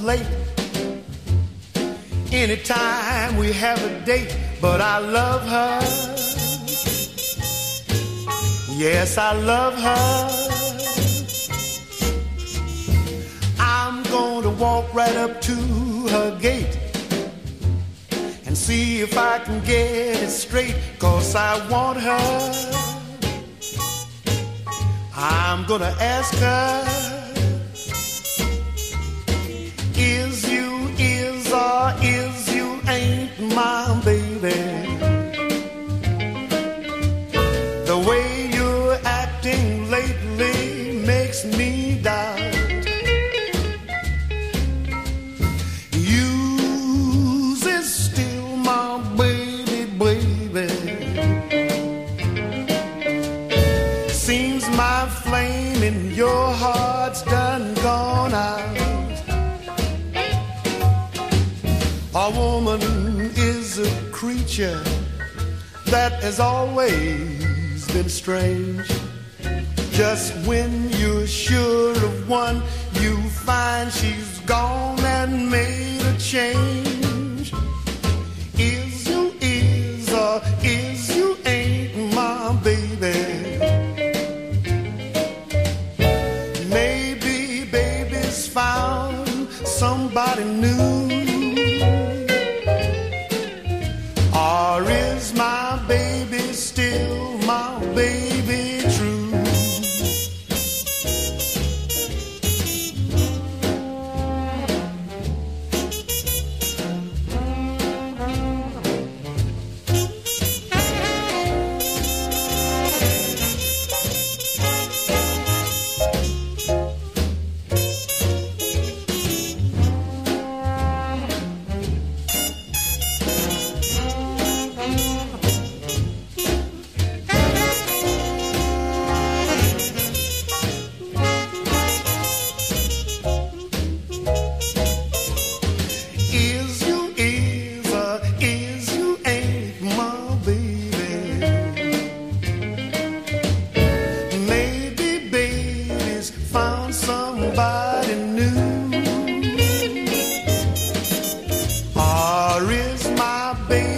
late. Anytime we have a date, but I love her. Yes, I love her. I'm gonna walk right up to her gate and see if I can get it straight, 'cause I want her. I'm gonna ask her, is you is or is you ain't my baby? The way you're acting lately makes me doubt. Yours is still my baby, baby. Seems my flame in your heart's done gone out. A woman is a creature that has always been strange. Just when you're sure of one, you find she's gone and made a change. Is you is or is you ain't my baby? Maybe baby's found somebody new. Or is my baby still my baby true? Baby